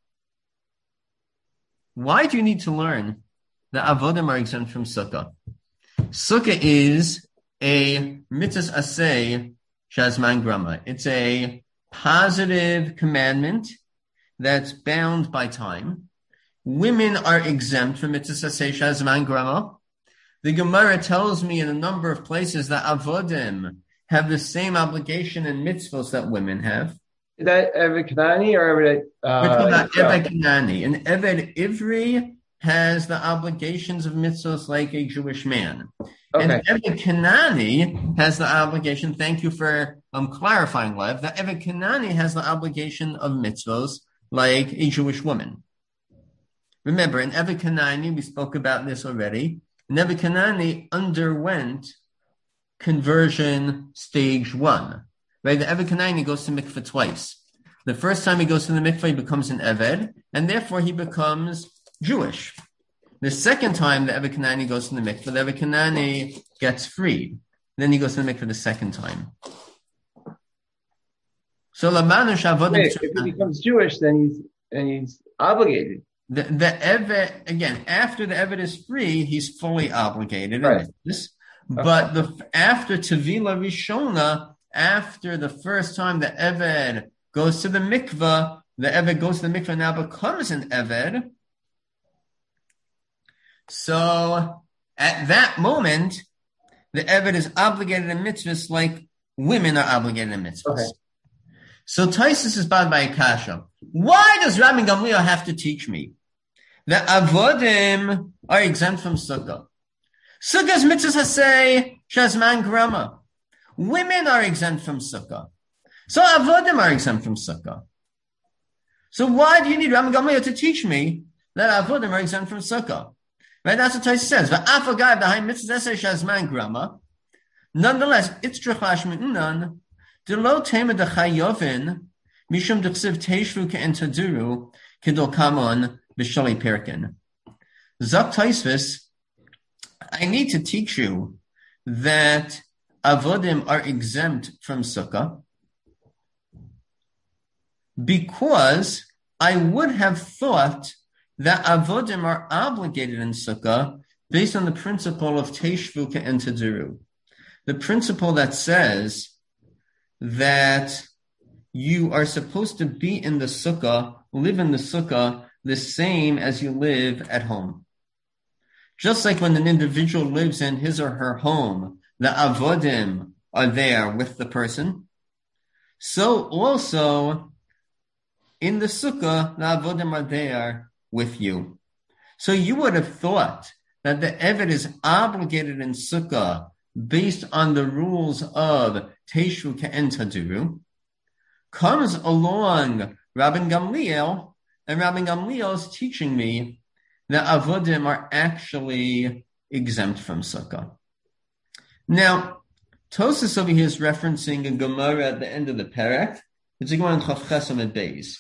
Why do you need to learn that avodim are exempt from sukkah? Sukkah is a mitzvah aseh shazman grama. It's a positive commandment that's bound by time. Women are exempt from mitzvah aseh shazman grama. The Gemara tells me in a number of places that avodim have the same obligation and mitzvos that women have. Is that Eved Kanani or Eved? Uh, We're talking about Eved Kanani. And Eved Ivri has the obligations of mitzvos like a Jewish man. Okay. And Eved Kanani has the obligation, thank you for um, clarifying, Lev, that Eved Kanani has the obligation of mitzvos like a Jewish woman. Remember, in Eved Kanani, we spoke about this already. Eved Kanani underwent conversion stage one. Right? The Eved Kanani goes to mikveh twice. The first time he goes to the mikveh, he becomes an Eved, and therefore he becomes Jewish. The second time the Eved Kanani goes to the mikveh, the Eved Kanani gets freed. Then he goes to the mikveh the second time. So Lamanu Shavodim. Wait, if he becomes Jewish, then he's and he's obligated. The the Eved again after the Eved is free, he's fully obligated. Right. This, but the after Tevila Rishona, after the first time the Eved goes to the mikveh, the Eved goes to the mikveh and now becomes an Eved. So at that moment, the Eved is obligated in mitzvahs like women are obligated in mitzvahs. Okay. So Taisus is bound by a kasha. Why does Rabbi Gamliel have to teach me that avodim are exempt from sukkah? Sukkah's mitzvahs say shazman grama. Women are exempt from sukkah. So avodim are exempt from sukkah. So why do you need Rabbi Gamliel to teach me that avodim are exempt from sukkah? Right, that's what Taisus says. V'afagav b'hai mitzvahs say shazman grama. Nonetheless, it's trchash mi'unan. Delo tema dechayovin mishum dechsiv teishvu ke'entaduru kidol kamon b'shali perkin. Zok Taisvis, I need to teach you that avodim are exempt from sukkah because I would have thought that avodim are obligated in sukkah based on the principle of teishvu ke'entaduru, the principle that says that you are supposed to be in the sukkah, live in the sukkah, the same as you live at home. Just like when an individual lives in his or her home, the avodim are there with the person. So also, in the sukkah, the avodim are there with you. So you would have thought that the Eved is obligated in sukkah based on the rules of Teishvu Ke'en Taduru. Comes along Rabbi Gamliel, and Rabbi Gamliel is teaching me that avodim are actually exempt from sukkah. Now, Tosas over here is referencing a Gemara at the end of the parak. It's a Gemara in Chav Ches Amud Beis.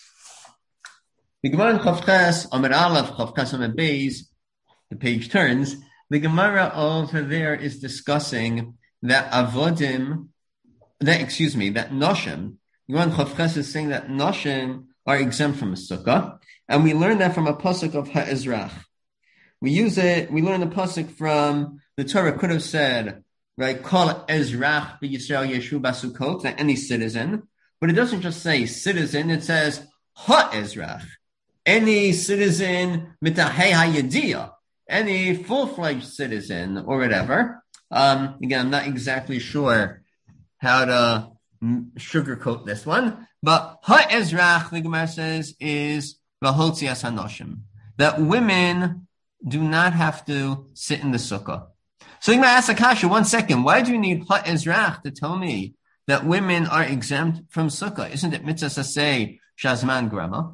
The Gemara in Chav Ches Amud Aleph Chav Ches Amud Beis, the page turns. The Gemara over there is discussing that avodim, that excuse me, that noshim. Gemara in Chav Ches is saying that noshim are exempt from a sukkah, and we learn that from a pasuk of Ha'ezrach. We use it. We learn the pasuk from the Torah. Could have said, right, call Ezrach b'Yisrael Yeshu Basukot, that any citizen, but it doesn't just say citizen. It says Ha'ezrach, any citizen mitahei hayediyah. Any full-fledged citizen or whatever. Um, again, I'm not exactly sure how to sugarcoat this one, but ha'ezrach, the Gemara says, is v'hotzias hanoshim, that women do not have to sit in the sukkah. So the Gemara asks Akasha, one second, why do you need ha'ezrach to tell me that women are exempt from sukkah? Isn't it mitzvah say shazman grama?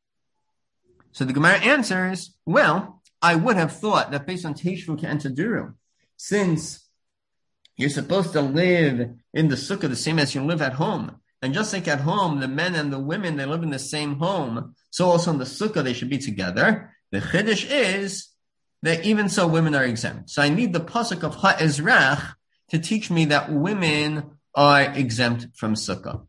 So the Gemara answers, well, I would have thought that based on Teishvu Ke'entaduru, since you're supposed to live in the sukkah the same as you live at home, and just like at home, the men and the women, they live in the same home, so also in the sukkah they should be together. The chiddush is that even so women are exempt. So I need the pasuk of Ha'ezrach to teach me that women are exempt from sukkah.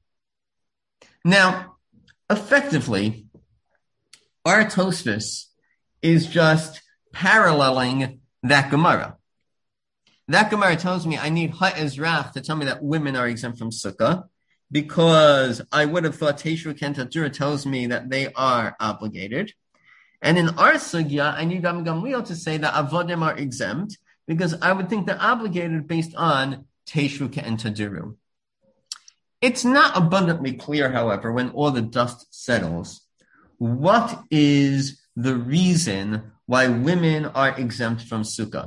Now, effectively, our Tosfos is just paralleling that Gemara. That Gemara tells me I need Ha'ezrach to tell me that women are exempt from sukkah, because I would have thought Teishvu Ke'en Taduru tells me that they are obligated. And in our sugya, I need Rabbi Gamliel to say that avodim are exempt, because I would think they're obligated based on Teshvu Ke'en Tadiru. It's not abundantly clear, however, when all the dust settles, what is the reason why women are exempt from Sukkah.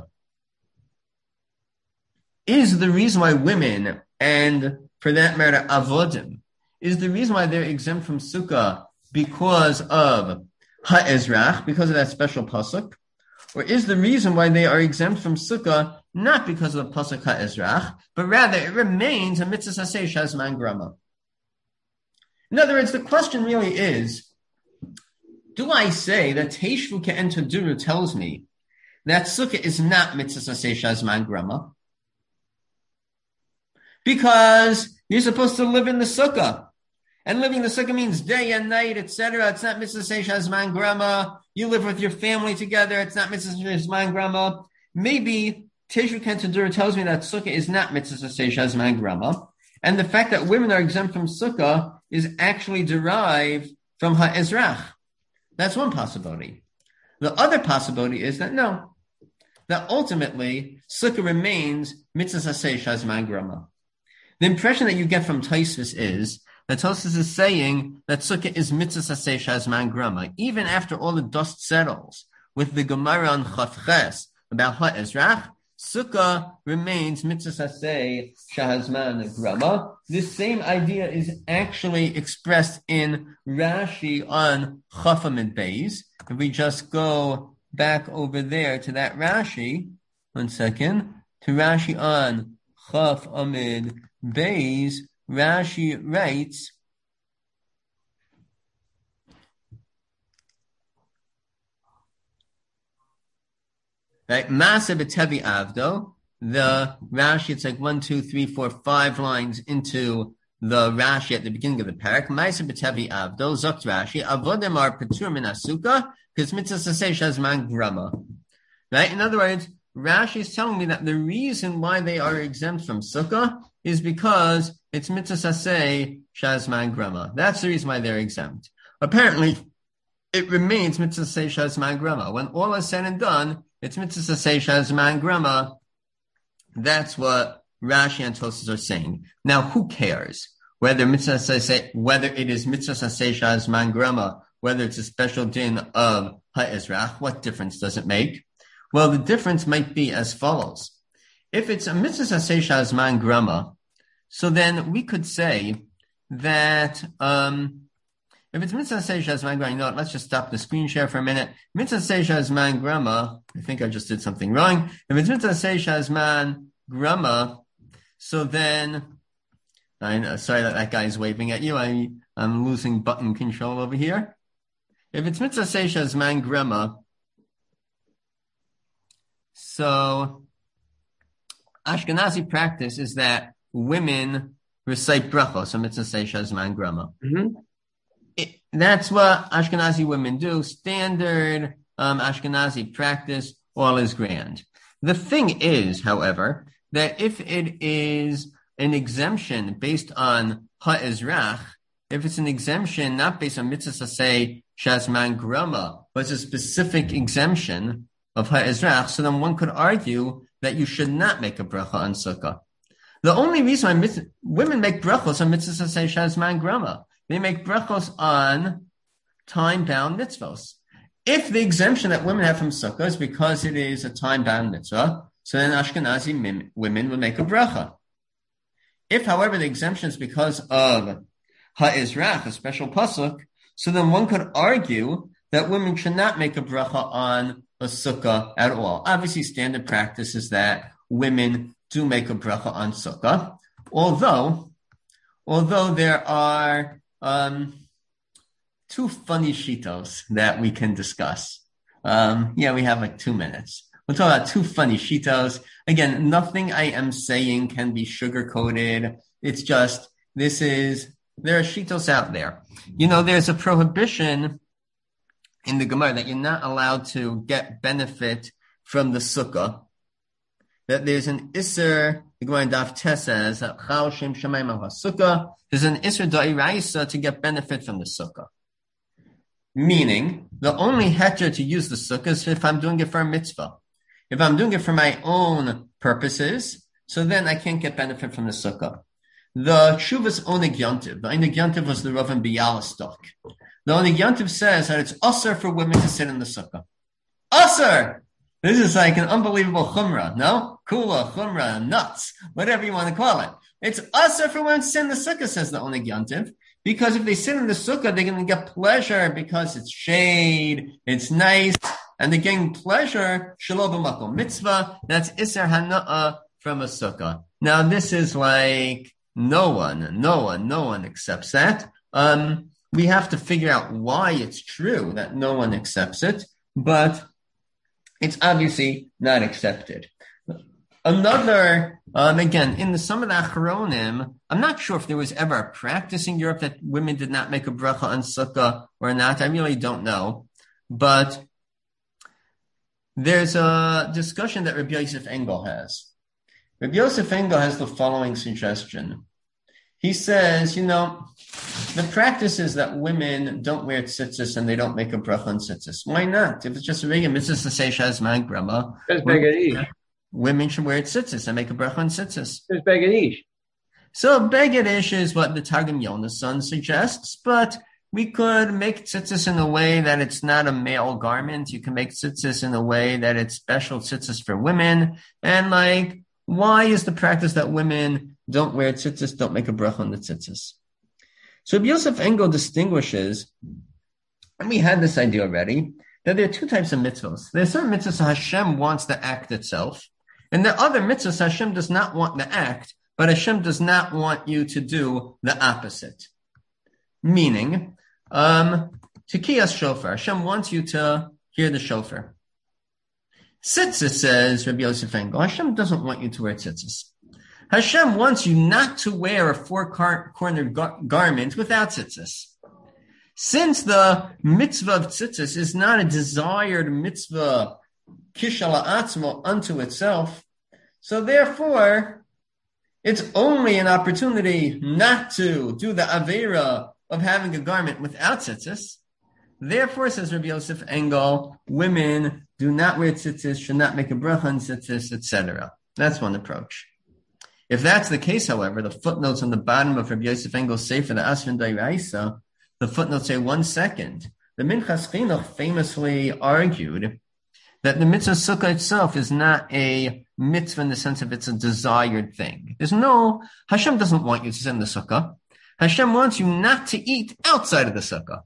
Is the reason why women, and for that matter, avodim, is the reason why they're exempt from Sukkah because of ha'ezrach, because of that special pasuk? Or is the reason why they are exempt from Sukkah not because of the pasuk ha'ezrach, but rather it remains a mitzvah saseh shazman grama? In other words, the question really is, do I say that Teshvu Ke'en Tadiru tells me that Sukkah is not mitzvah saseh shazman grama? Because you're supposed to live in the Sukkah. And living in the Sukkah means day and night, et cetera. It's not mitzvah saseh shazman grama. You live with your family together. It's not mitzvah shazman grama. Maybe Teshvu Ke'en Tadiru tells me that Sukkah is not mitzvah saseh shazman grama. And the fact that women are exempt from Sukkah is actually derived from ha'ezrach. That's one possibility. The other possibility is that no, that ultimately Sukkah remains mitzvah saseh shazman grama. The impression that you get from Tosfos is that Tosfos is saying that Sukkah is mitzvah saseh shazman grama, even after all the dust settles with the Gemara on Chaf Ches about ha'ezrach. Sukkah remains mitzvah saseh shazman grama. This same idea is actually expressed in Rashi on Chaf Amid Beis. If we just go back over there to that Rashi, one second, to Rashi on Chaf Amid Beis, Rashi writes, right, Maaseh b'tevi avdo, the Rashi, it's like one, two, three, four, five lines into the Rashi at the beginning of the parak. Maaseh b'tevi avdo, zokt Rashi, avodim are petur min asukah, because mitzvah saseh shazman grama. Right? In other words, Rashi is telling me that the reason why they are exempt from Sukkah is because it's mitzvah saseh shazman grama. That's the reason why they're exempt. Apparently, it remains mitzvah saseh shazman grama. When all is said and done, it's mitzvah saseh shazman grama. That's what Rashi and Tosfos are saying. Now, who cares whether mitzvah saseh, whether it is mitzvah saseh shazman grama, whether it's a special din of ha'ezrach? What difference does it make? Well, the difference might be as follows. If it's a mitzvah saseh shazman grama, so then we could say that um, if it's mitzvah saseh shazman grama, you know what, let's just stop the screen share for a minute. Mitzvah saseh shazman grama, I think I just did something wrong. If it's mitzvah saseh shazman grama, so then, I know, sorry that that guy's waving at you. I, I'm losing button control over here. If it's mitzvah saseh shazman grama, so Ashkenazi practice is that women recite brachos on mitzvah saseh shazman grama. Mm-hmm. It, that's what Ashkenazi women do. Standard um, Ashkenazi practice, all is grand. The thing is, however, that if it is an exemption based on ha'ezrach, if it's an exemption not based on mitzvah saseh shazman grama, but it's a specific exemption of ha'ezrach, so then one could argue that you should not make a bracha on Sukkah. The only reason why mitzvah, women make brachos on mitzvah saseh shazman grama, they make brachos on time-bound mitzvos. If the exemption that women have from Sukkah is because it is a time-bound mitzvah, so then Ashkenazi mim, women will make a bracha. If, however, the exemption is because of ha'ezrach, a special pasuk, so then one could argue that women should not make a bracha on a sukkah at all. Obviously, standard practice is that women do make a bracha on sukkah, although, although there are um, two funny shitos that we can discuss. Um, yeah, we have like two minutes. We'll talk about two funny shitos. Again, nothing I am saying can be sugar-coated. It's just, this is, there are shitos out there. You know, there's a prohibition in the Gemara that you're not allowed to get benefit from the sukkah. That there's an Isser, the Gemara in Daf Tes says, there's an Isser Da'iraisa to get benefit from the sukkah. Meaning, the only heter to use the sukkah is if I'm doing it for a mitzvah. If I'm doing it for my own purposes, so then I can't get benefit from the sukkah. The Shuvas Oneg Yontiv, the Oneg Yontiv was the Rav in Bialystok. The Oneg Yontiv says that it's usher for women to sit in the sukkah. Usher! This is like an unbelievable chumrah, no? Kula, chumrah, nuts, whatever you want to call it. It's usher for women to sit in the sukkah, says the Oneg Yontiv, because if they sit in the sukkah, they're going to get pleasure because it's shade, it's nice, and they're getting pleasure, shalom b'makom mitzvah, that's iser hana'ah from a sukkah. Now, this is like no one, no one, no one accepts that. Um, we have to figure out why it's true that no one accepts it, but it's obviously not accepted. Another, um, again, in the some of the Achronim, I'm not sure if there was ever a practice in Europe that women did not make a bracha on sukkah or not. I really don't know. But there's a discussion that Rabbi Yosef Engel has. Rabbi Yosef Engel has the following suggestion. He says, you know, the practice is that women don't wear tzitzis and they don't make a bracha on tzitzis. Why not? If it's just a regular mitzvah to say shazman grama, women, women should wear tzitzis and make a bracha on tzitzis. There's begadish. So begadish is what the Targum Yonasan suggests, but we could make tzitzis in a way that it's not a male garment. You can make tzitzis in a way that it's special tzitzis for women. And like, why is the practice that women don't wear tzitzis, don't make a bracha on the tzitzis? So Yosef Engel distinguishes, and we had this idea already, that there are two types of mitzvahs. There are certain mitzvahs Hashem wants the act itself, and there are other mitzvahs Hashem does not want the act, but Hashem does not want you to do the opposite. Meaning, um, Tikiyas shofar, Hashem wants you to hear the shofar. Tzitzis, says Rabbi Yosef Engel, Hashem doesn't want you to wear tzitzis. Hashem wants you not to wear a four-cornered gar- garment without tzitzis. Since the mitzvah of tzitzis is not a desired mitzvah kishala atzmo unto itself, so therefore, it's only an opportunity not to do the avera of having a garment without tzitzis. Therefore, says Rabbi Yosef Engel, women do not wear tzitzis, should not make a bracha on tzitzis, et cetera. That's one approach. If that's the case, however, the footnotes on the bottom of Rabbi Yosef Engel's Sefer, the Asrin Dairaisa, the footnotes say, one second. The Minchas Chinuch famously argued that the mitzvah sukkah itself is not a mitzvah in the sense of it's a desired thing. There's no, Hashem doesn't want you to sit in the sukkah. Hashem wants you not to eat outside of the sukkah.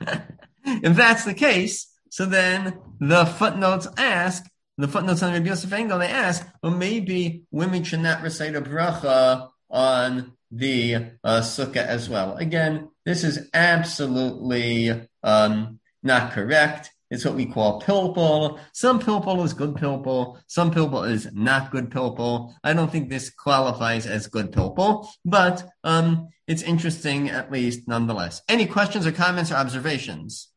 If that's the case, so then the footnotes ask, the footnotes on Rabbi Yosef Engel, they ask, well, maybe women should not recite a bracha on the uh, sukkah as well. Again, this is absolutely um, not correct. It's what we call pilpul. Some pilpul is good pilpul. Some pilpul is not good pilpul. I don't think this qualifies as good pilpul, but um, it's interesting at least nonetheless. Any questions or comments or observations?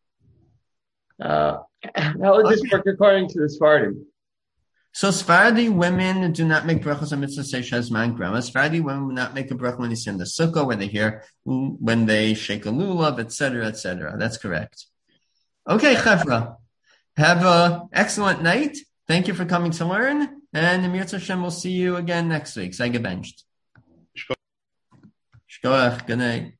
Uh, how would this work according to the Sephardim? So Sephardi women do not make brachos on mitzvah say shazman grama. Sephardi women will not make a bracha when they sit in the sukkah, when they hear, when they shake a lulav, et cetera, et cetera. That's correct. Okay, Chevra. Have an excellent night. Thank you for coming to learn. And Amir Hashem will see you again next week. Say gebenched. Shkoach. Good night.